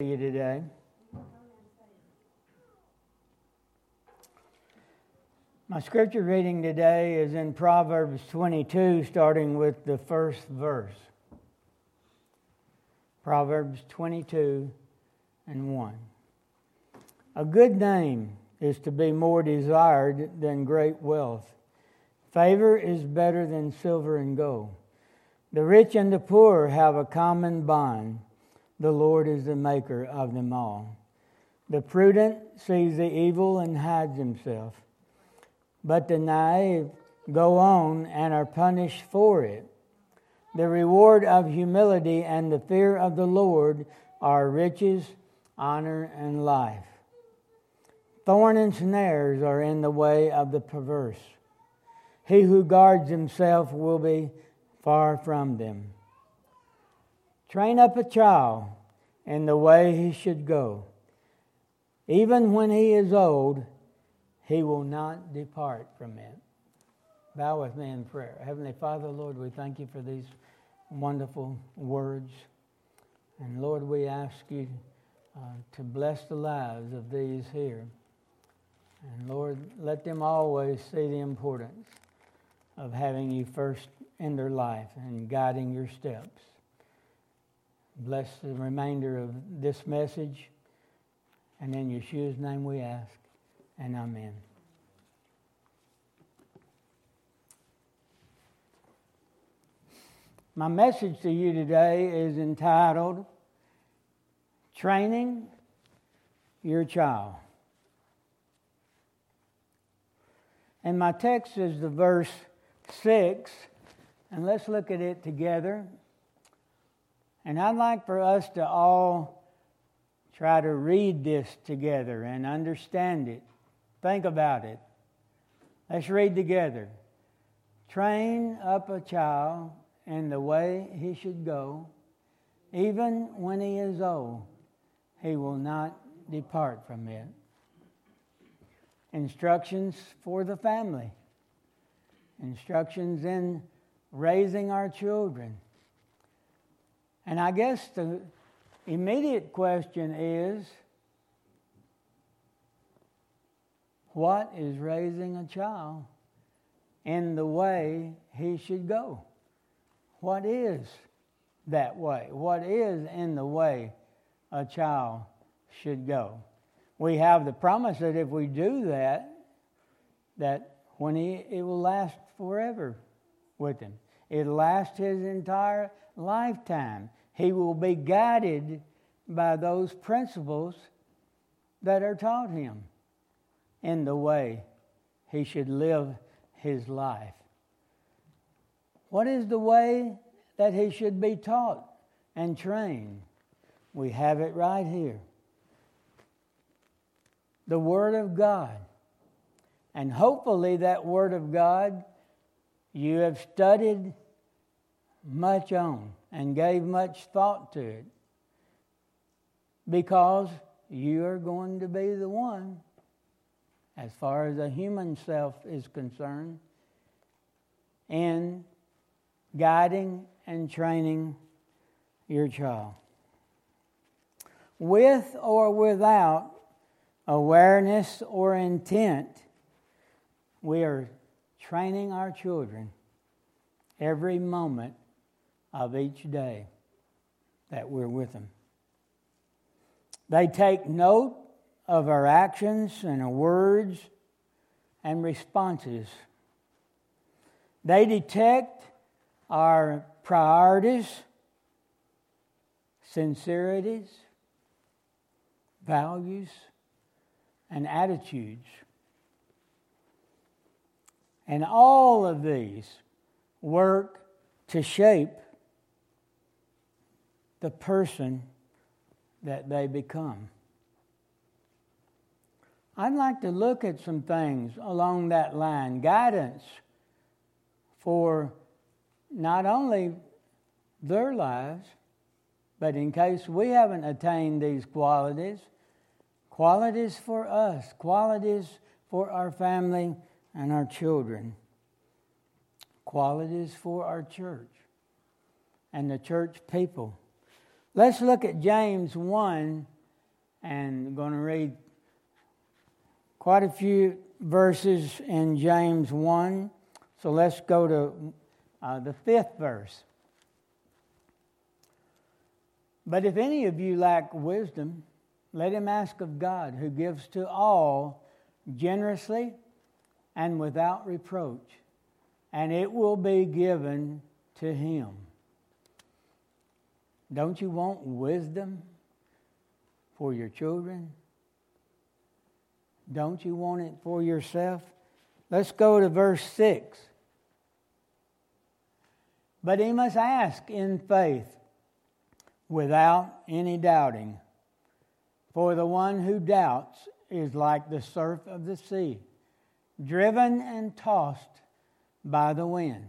You today. My scripture reading today is in Proverbs 22, starting with the first verse. Proverbs 22 and 1. A good name is to be more desired than great wealth. Favor is better than silver and gold. The rich and the poor have a common bond. The Lord is the maker of them all. The prudent sees the evil and hides himself, but the naive go on and are punished for it. The reward of humility and the fear of the Lord are riches, honor, and life. Thorn and snares are in the way of the perverse. He who guards himself will be far from them. Train up a child in the way he should go. Even when he is old, he will not depart from it. Bow with me in prayer. Heavenly Father, Lord, we thank you for these wonderful words. And Lord, we ask you to bless the lives of these here. And Lord, let them always see the importance of having you first in their life and guiding your steps. Bless the remainder of this message. And in Yeshua's name we ask, and amen. My message to you today is entitled, Training Your Child. And my text is the verse 6, and let's look at it together. And I'd like for us to all try to read this together and understand it. Think about it. Let's read together. Train up a child in the way he should go. Even when he is old, he will not depart from it. Instructions for the family. Instructions in raising our children. And I guess the immediate question is, what is raising a child in the way he should go? What is that way? What is in the way a child should go? We have the promise that if we do that when it will last forever with him. It'll last his entire lifetime. He will be guided by those principles that are taught him in the way he should live his life. What is the way that he should be taught and trained? We have it right here. The Word of God. And hopefully that Word of God you have studied much on and gave much thought to it, because you are going to be the one, as far as a human self is concerned, in guiding and training your child. With or without awareness or intent, we are training our children every moment of each day that we're with them. They take note of our actions and our words and responses. They detect our priorities, sincerities, values, and attitudes. And all of these work to shape the person that they become. I'd like to look at some things along that line. Guidance for not only their lives, but in case we haven't attained these qualities, qualities for us, qualities for our family and our children, qualities for our church and the church people. Let's look at James 1, and I'm going to read quite a few verses in James 1. So let's go to the 5th verse. But if any of you lack wisdom, let him ask of God, who gives to all generously and without reproach, and it will be given to him. Don't you want wisdom for your children? Don't you want it for yourself? Let's go to verse 6. But he must ask in faith, without any doubting. For the one who doubts is like the surf of the sea, driven and tossed by the wind.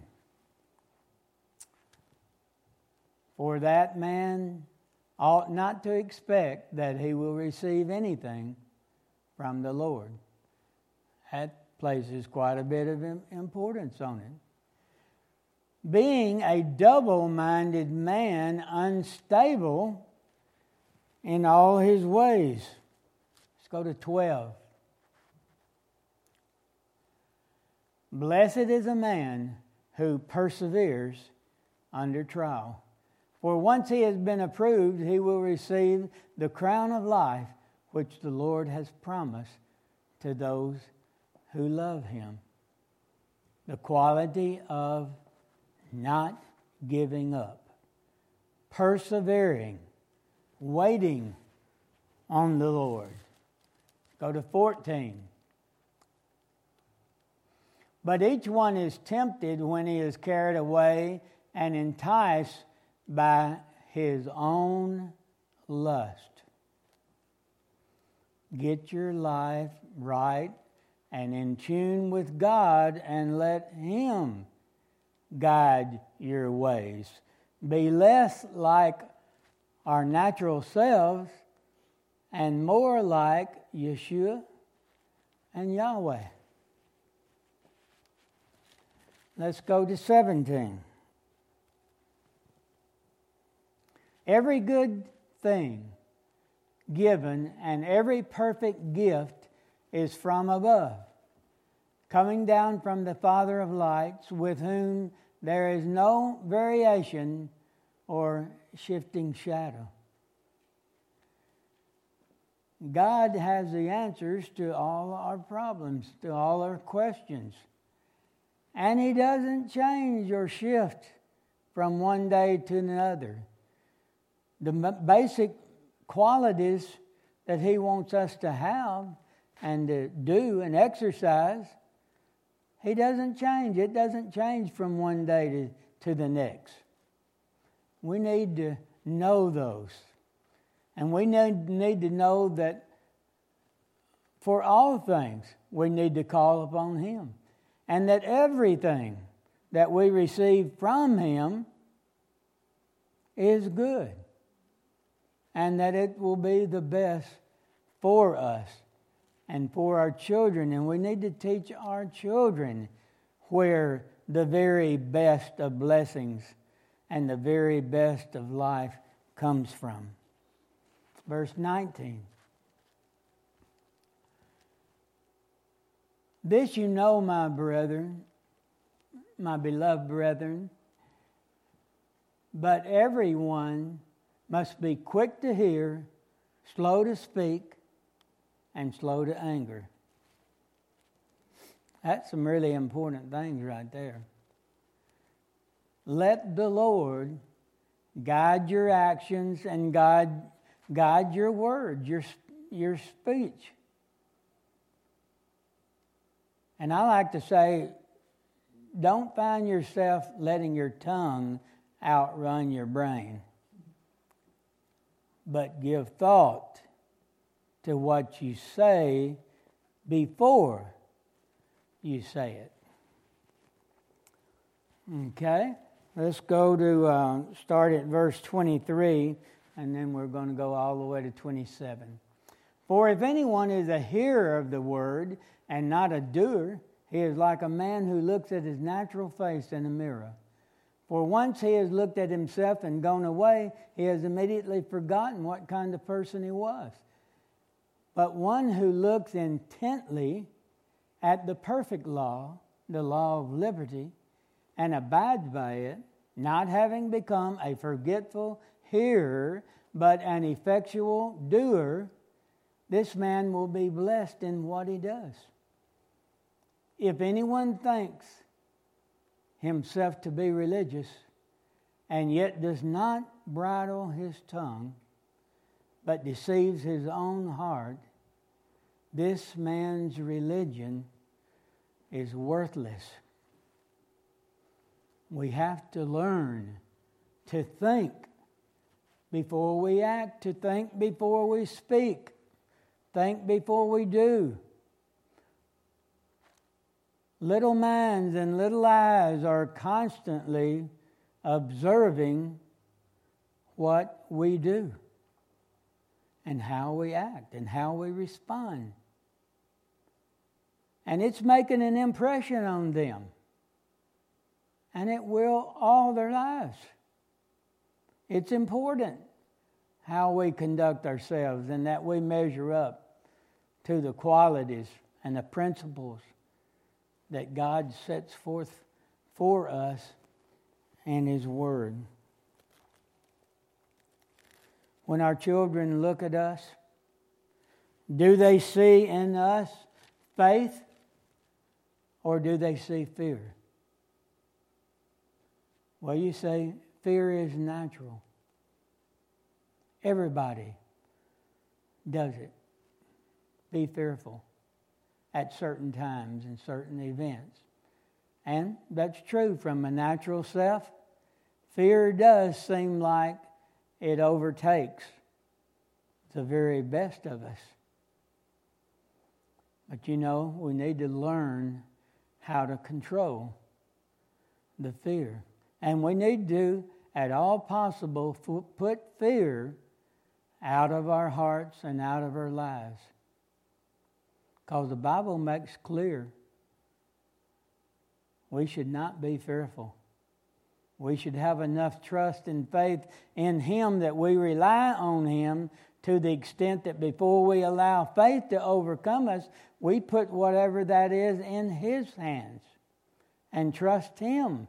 For that man ought not to expect that he will receive anything from the Lord. That places quite a bit of importance on it. Being a double-minded man, unstable in all his ways. Let's go to 12. Blessed is a man who perseveres under trial. For once he has been approved, he will receive the crown of life which the Lord has promised to those who love him. The quality of not giving up, persevering, waiting on the Lord. Go to 14. But each one is tempted when he is carried away and enticed by his own lust. Get your life right and in tune with God, and let him guide your ways. Be less like our natural selves and more like Yeshua and Yahweh. Let's go to 17. Every good thing given and every perfect gift is from above, coming down from the Father of lights, with whom there is no variation or shifting shadow. God has the answers to all our problems, to all our questions. And he doesn't change or shift from one day to another. The basic qualities that he wants us to have and to do and exercise, he doesn't change. It doesn't change from one day to the next. We need to know those. And we need to know that for all things we need to call upon him. And that everything that we receive from him is good. And that it will be the best for us and for our children. And we need to teach our children where the very best of blessings and the very best of life comes from. Verse 19. This you know, my brethren, my beloved brethren, but everyone must be quick to hear, slow to speak, and slow to anger. That's some really important things right there. Let the Lord guide your actions and guide your words, your speech. And I like to say, don't find yourself letting your tongue outrun your brain, but give thought to what you say before you say it. Okay, let's go to start at verse 23, and then we're going to go all the way to 27. For if anyone is a hearer of the word and not a doer, he is like a man who looks at his natural face in a mirror. For once he has looked at himself and gone away, he has immediately forgotten what kind of person he was. But one who looks intently at the perfect law, the law of liberty, and abides by it, not having become a forgetful hearer, but an effectual doer, this man will be blessed in what he does. If anyone thinks himself to be religious and yet does not bridle his tongue, but deceives his own heart, this man's religion is worthless. We have to learn to think before we act, to think before we speak, think before we do. Little minds and little eyes are constantly observing what we do and how we act and how we respond. And it's making an impression on them. And it will all their lives. It's important how we conduct ourselves and that we measure up to the qualities and the principles that God sets forth for us in His Word. When our children look at us, do they see in us faith or do they see fear? Well, you say fear is natural. Everybody does it. Be fearful at certain times and certain events. And that's true from a natural self. Fear does seem like it overtakes the very best of us. But you know, we need to learn how to control the fear. And we need to, at all possible, put fear out of our hearts and out of our lives. Because the Bible makes clear we should not be fearful. We should have enough trust and faith in Him that we rely on Him to the extent that before we allow faith to overcome us, we put whatever that is in His hands and trust Him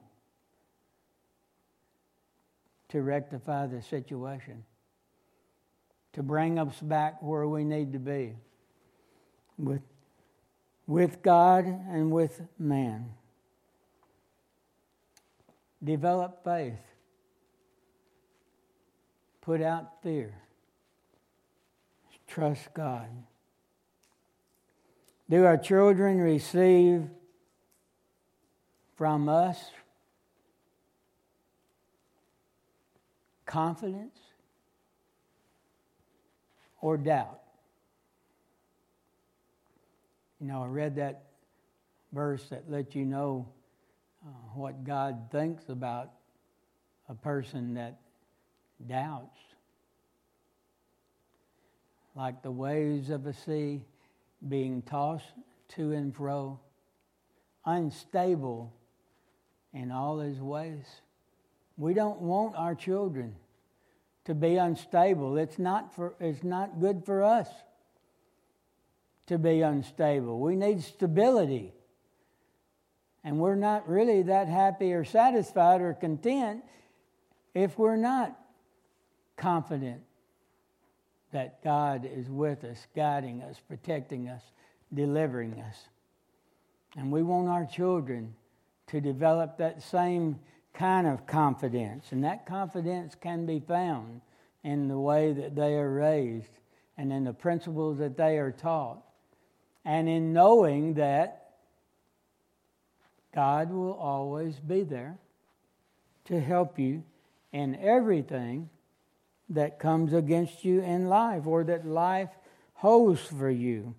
to rectify the situation, to bring us back where we need to be with God and with man. Develop faith. Put out fear. Trust God. Do our children receive from us confidence or doubt? You know, I read that verse that lets you know what God thinks about a person that doubts. Like the waves of a sea being tossed to and fro, unstable in all his ways. We don't want our children to be unstable. It's not good for us to be unstable. We need stability. And we're not really that happy or satisfied or content if we're not confident that God is with us, guiding us, protecting us, delivering us. And we want our children to develop that same kind of confidence. And that confidence can be found in the way that they are raised and in the principles that they are taught. And in knowing that God will always be there to help you in everything that comes against you in life or that life holds for you.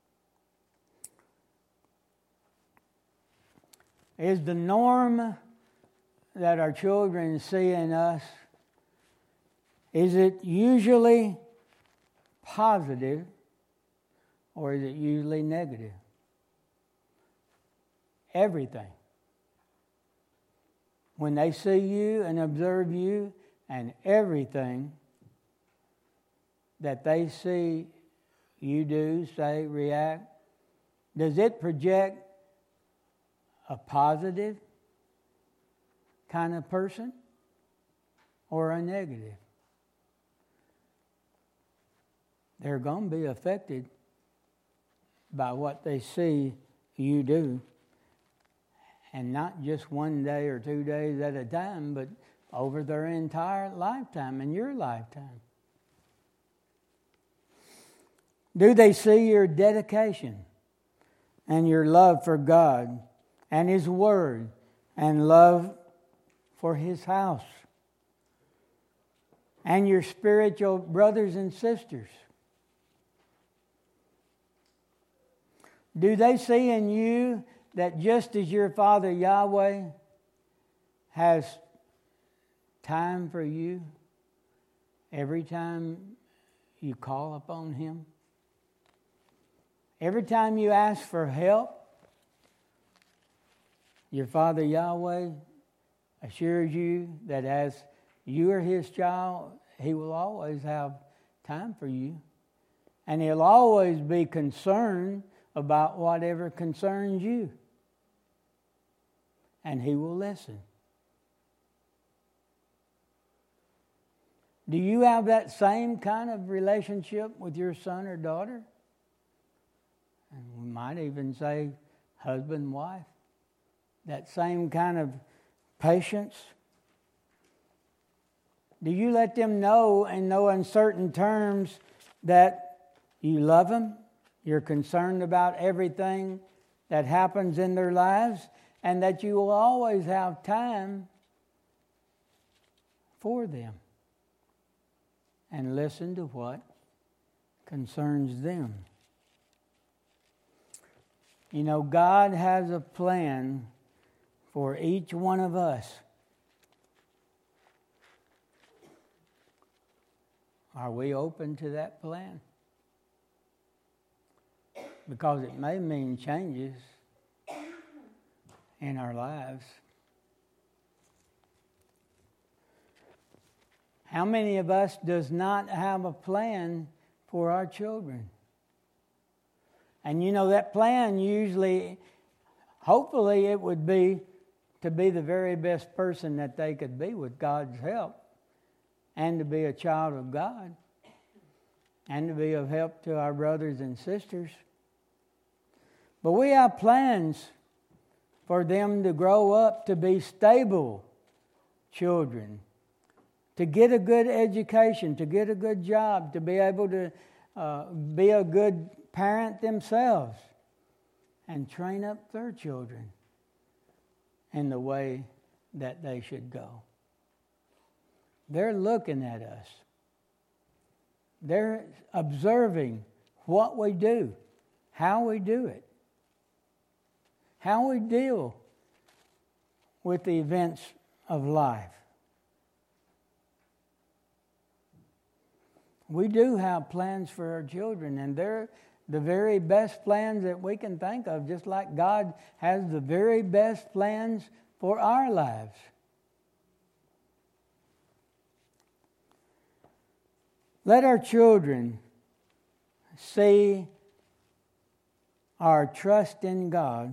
Is the norm that our children see in us, is it usually positive or is it usually negative? Everything. When they see you and observe you and everything that they see you do, say, react, does it project a positive kind of person or a negative? They're going to be affected by what they see you do. And not just one day or 2 days at a time, but over their entire lifetime and your lifetime. Do they see your dedication and your love for God and His Word and love for His house and your spiritual brothers and sisters? Do they see in you that just as your Father Yahweh has time for you every time you call upon Him? Every time you ask for help, your Father Yahweh assures you that as you are His child, He will always have time for you. And He'll always be concerned about whatever concerns you. And He will listen. Do you have that same kind of relationship with your son or daughter? And we might even say husband and wife. That same kind of patience. Do you let them know in no uncertain terms that you love them? You're concerned about everything that happens in their lives, and that you will always have time for them and listen to what concerns them. You know, God has a plan for each one of us. Are we open to that plan? Because it may mean changes in our lives. How many of us does not have a plan for our children? And you know, that plan usually, hopefully it would be to be the very best person that they could be with God's help, and to be a child of God, and to be of help to our brothers and sisters. But we have plans for them to grow up to be stable children, to get a good education, to get a good job, to be able to be a good parent themselves, and train up their children in the way that they should go. They're looking at us. They're observing what we do, how we do it, how we deal with the events of life. We do have plans for our children, and they're the very best plans that we can think of, just like God has the very best plans for our lives. Let our children see our trust in God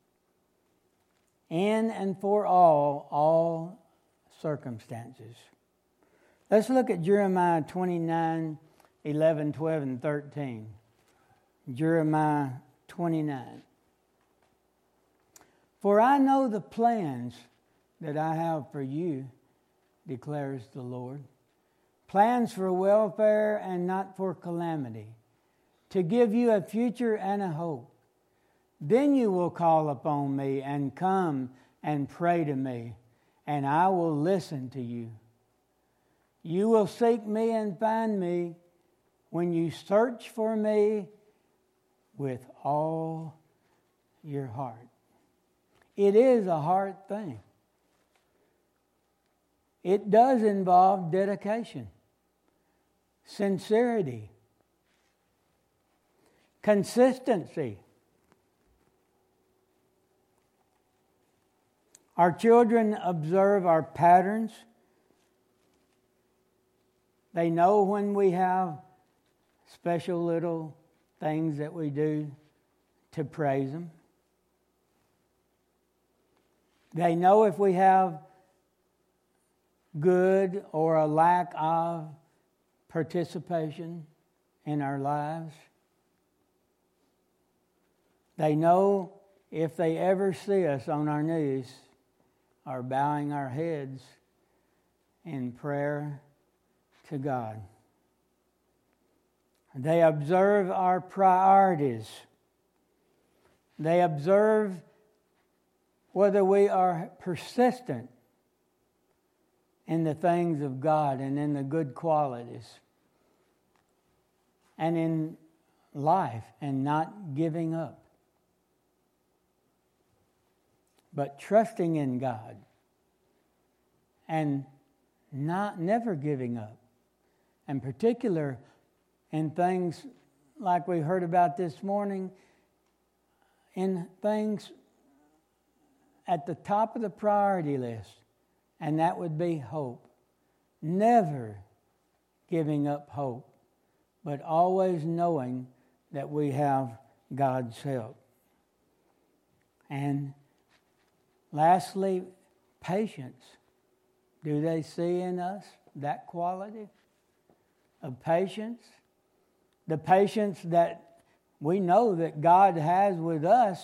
in and for all circumstances. Let's look at Jeremiah 29, 11, 12, and 13. Jeremiah 29. For I know the plans that I have for you, declares the Lord. Plans for welfare and not for calamity, to give you a future and a hope. Then you will call upon me and come and pray to me, and I will listen to you. You will seek me and find me when you search for me with all your heart. It is a hard thing. It does involve dedication, sincerity, consistency. Our children observe our patterns. They know when we have special little things that we do to praise Him. They know if we have good or a lack of participation in our lives. They know if they ever see us on our knees or bowing our heads in prayer to God. They observe our priorities. They observe whether we are persistent in the things of God and in the good qualities and in life and not giving up, but trusting in God and never giving up. In particular, in things like we heard about this morning, in things at the top of the priority list, and that would be hope. Never giving up hope, but always knowing that we have God's help. And lastly, patience. Do they see in us that quality of patience? The patience that we know that God has with us.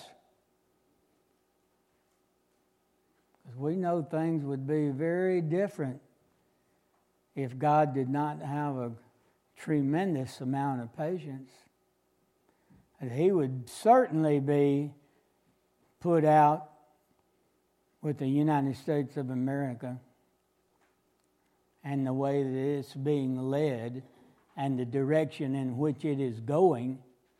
Because we know things would be very different if God did not have a tremendous amount of patience. And He would certainly be put out with the United States of America and the way that it's being led and the direction in which it is going.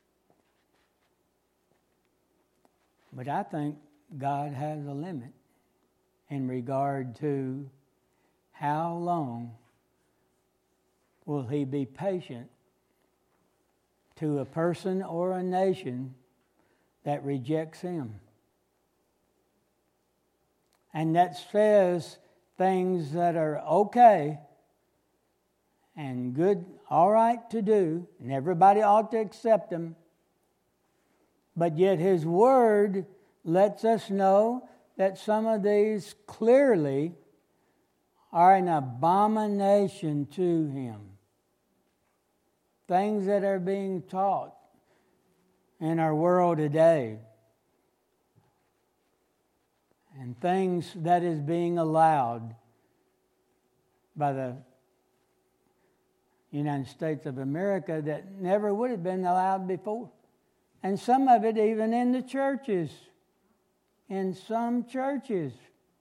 But I think God has a limit in regard to how long will He be patient to a person or a nation that rejects Him. And that says things that are okay and good, all right to do, and everybody ought to accept them. But yet His Word lets us know that some of these clearly are an abomination to Him. Things that are being taught in our world today, and things that is being allowed by the United States of America that never would have been allowed before. And some of it even in the churches, in some churches.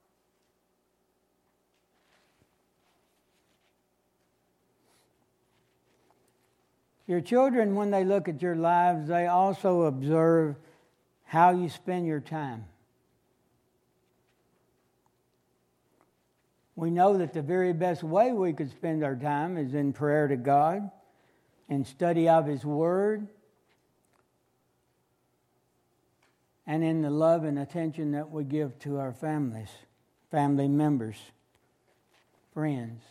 Your children, when they look at your lives, they also observe how you spend your time. We know that the very best way we could spend our time is in prayer to God, in study of His Word, and in the love and attention that we give to our families, family members, friends.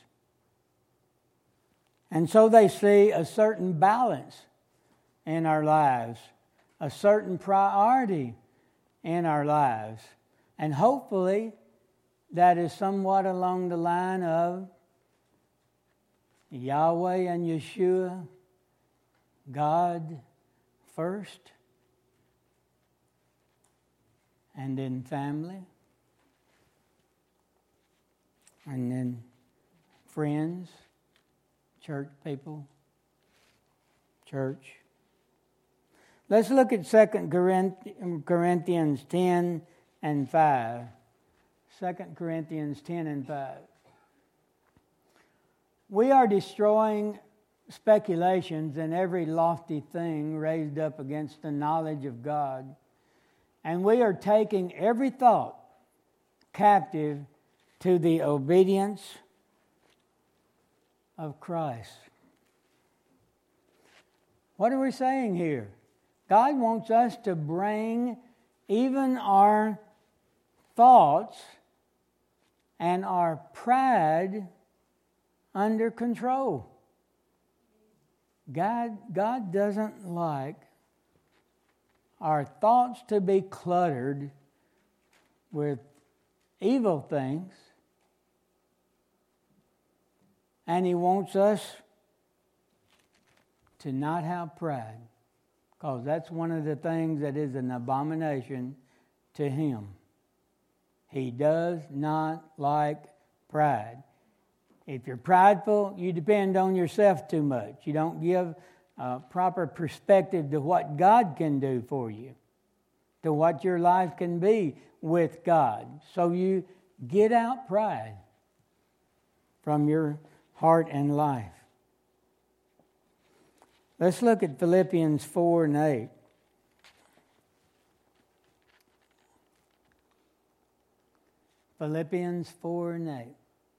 And so they see a certain balance in our lives, a certain priority in our lives. And hopefully that is somewhat along the line of Yahweh and Yeshua, God first, and then family, and then friends, church people, church. Let's look at 2 Corinthians 10 and 5. 2 Corinthians 10 and 5. We are destroying speculations and every lofty thing raised up against the knowledge of God, and we are taking every thought captive to the obedience of Christ. What are we saying here? God wants us to bring even our thoughts and our pride under control. God doesn't like our thoughts to be cluttered with evil things, and He wants us to not have pride, because that's one of the things that is an abomination to Him. He does not like pride. If you're prideful, you depend on yourself too much. You don't give a proper perspective to what God can do for you, to what your life can be with God. So you get out pride from your heart and life. Let's look at Philippians 4 and 8. Philippians 4 and 8.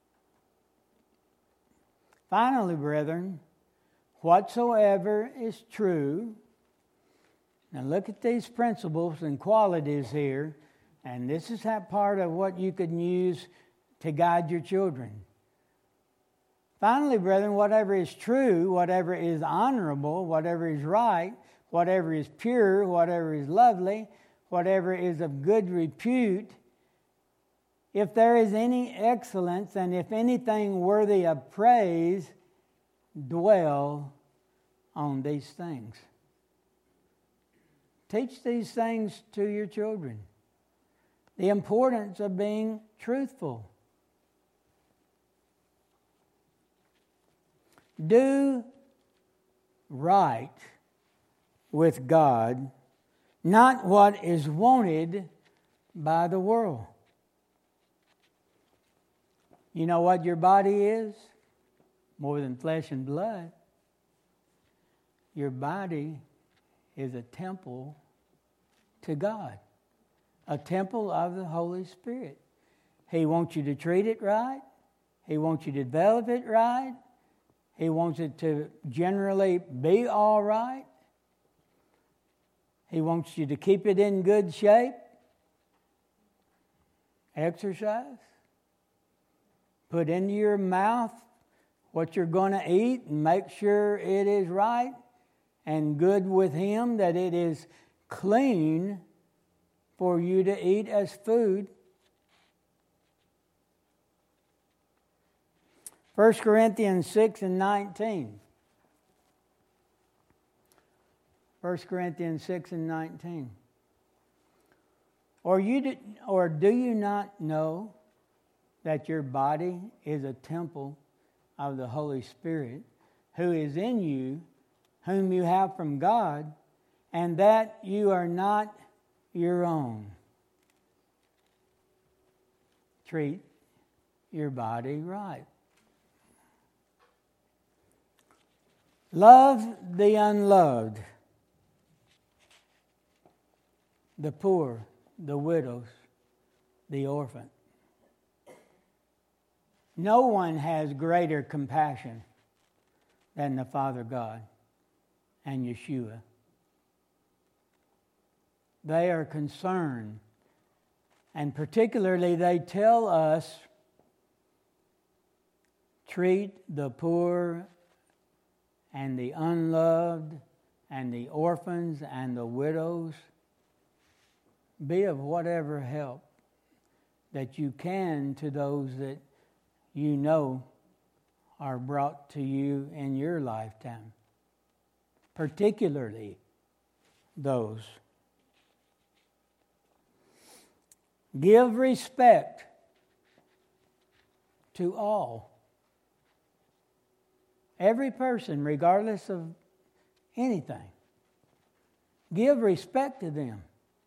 Finally, brethren, whatsoever is true. Now look at these principles and qualities here, and this is part of what you can use to guide your children. Finally, brethren, whatever is true, whatever is honorable, whatever is right, whatever is pure, whatever is lovely, whatever is of good repute, if there is any excellence, and if anything worthy of praise, dwell on these things. Teach these things to your children. The importance of being truthful. Do right with God, not what is wanted by the world. You know what your body is? More than flesh and blood. Your body is a temple to God, a temple of the Holy Spirit. He wants you to treat it right. He wants you to develop it right. He wants it to generally be all right. He wants you to keep it in good shape. Exercise. Put into your mouth what you're going to eat and make sure it is right and good with Him, that it is clean for you to eat as food. 1 Corinthians 6 and 19. 1 Corinthians 6 and 19. Or do you not know that your body is a temple of the Holy Spirit, who is in you, whom you have from God, and that you are not your own? Treat your body right. Love the unloved, the poor, the widows, the orphan. No one has greater compassion than the Father God and Yeshua. They are concerned, and particularly they tell us, treat the poor and the unloved and the orphans and the widows. Be of whatever help that you can to those that you know are brought to you in your lifetime, particularly those. Give respect to all. Every person, regardless of anything. Give respect to them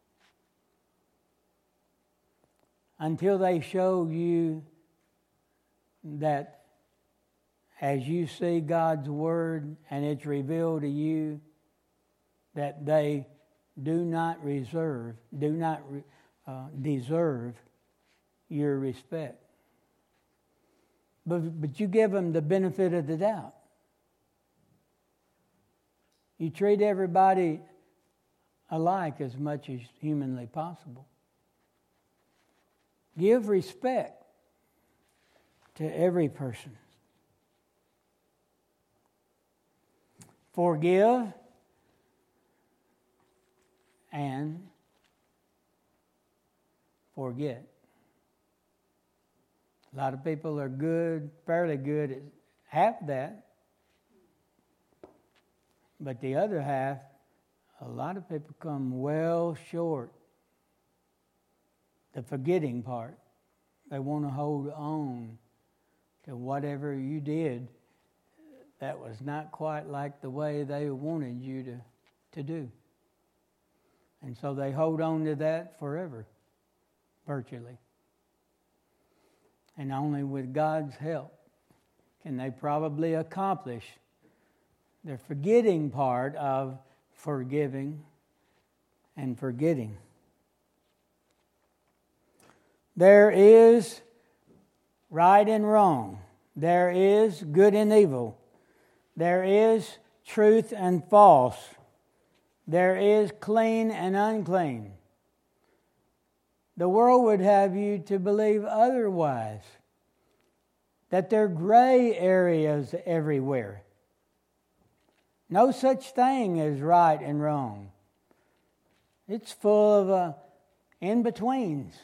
until they show you that as you see God's Word and it's revealed to you that they do not deserve your respect. But you give them the benefit of the doubt. You treat everybody alike as much as humanly possible. Give respect to every person. Forgive and forget. A lot of people are good, fairly good at half that. But the other half, a lot of people come well short. The forgetting part. They want to hold on to whatever you did that was not quite like the way they wanted you to do. And so they hold on to that forever, virtually. And only with God's help can they probably accomplish the forgetting part of forgiving and forgetting. There is right and wrong. There is good and evil. There is truth and false. There is clean and unclean. The world would have you to believe otherwise, that there are gray areas everywhere. No such thing as right and wrong. It's full of in-betweens.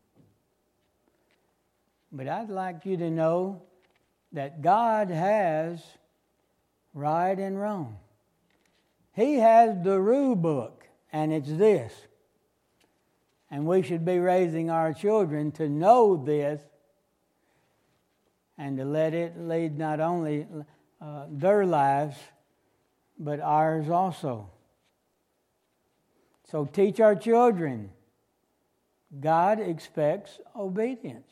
But I'd like you to know that God has right and wrong. He has the rule book, and it's this. And we should be raising our children to know this and to let it lead not only their lives, but ours also. So teach our children. God expects obedience.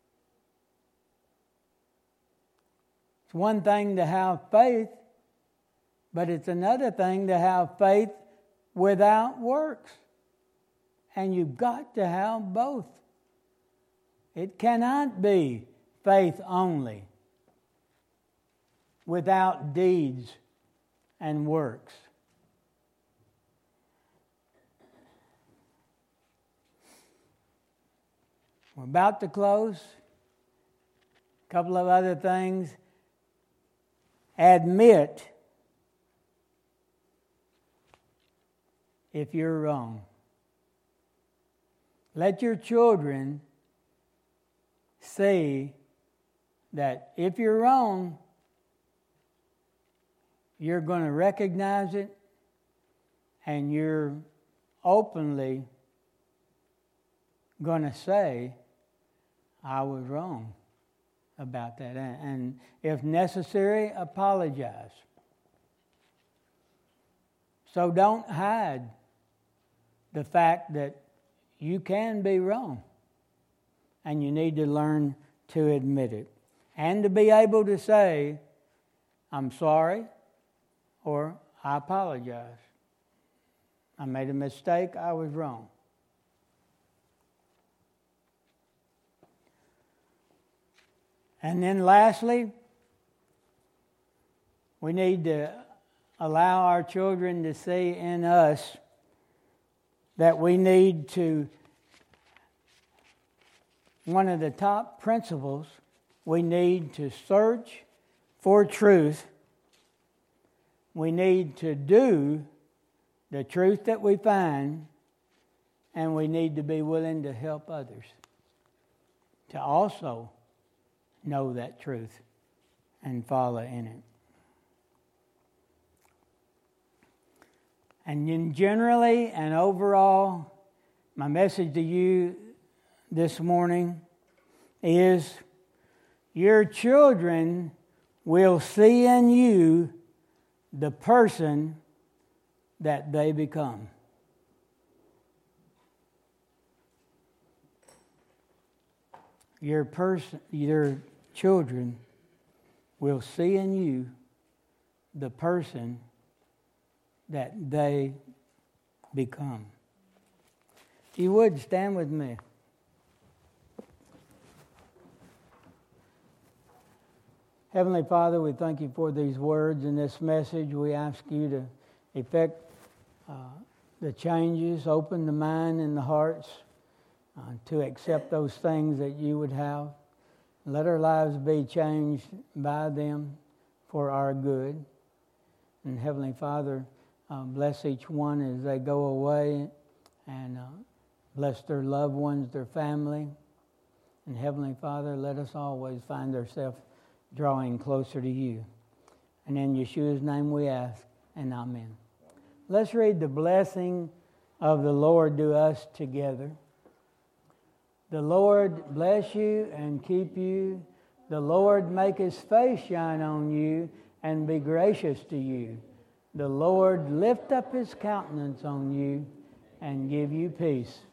It's one thing to have faith, but it's another thing to have faith without works. And you've got to have both. It cannot be faith only without deeds and works. We're about to close. A couple of other things. Admit if you're wrong. Let your children see that if you're wrong, you're going to recognize it and you're openly going to say, I was wrong about that. And if necessary, apologize. So don't hide the fact that you can be wrong. And you need to learn to admit it. And to be able to say, I'm sorry, or I apologize. I made a mistake, I was wrong. And then lastly, we need to allow our children to see in us that we need to, one of the top principles, we need to search for truth. We need to do the truth that we find, and we need to be willing to help others to also know that truth and follow in it. And then generally and overall, my message to you this morning is your children will see in you the person that they become. Your children will see in you the person that they become. If you would, stand with me. Heavenly Father, we thank you for these words and this message. We ask you to effect the changes, open the mind and the hearts to accept those things that you would have. Let our lives be changed by them for our good. And Heavenly Father, bless each one as they go away and bless their loved ones, their family. And Heavenly Father, let us always find ourselves drawing closer to you. And in Yeshua's name we ask, and amen. Let's read the blessing of the Lord to us together. The Lord bless you and keep you. The Lord make His face shine on you and be gracious to you. The Lord lift up His countenance on you and give you peace.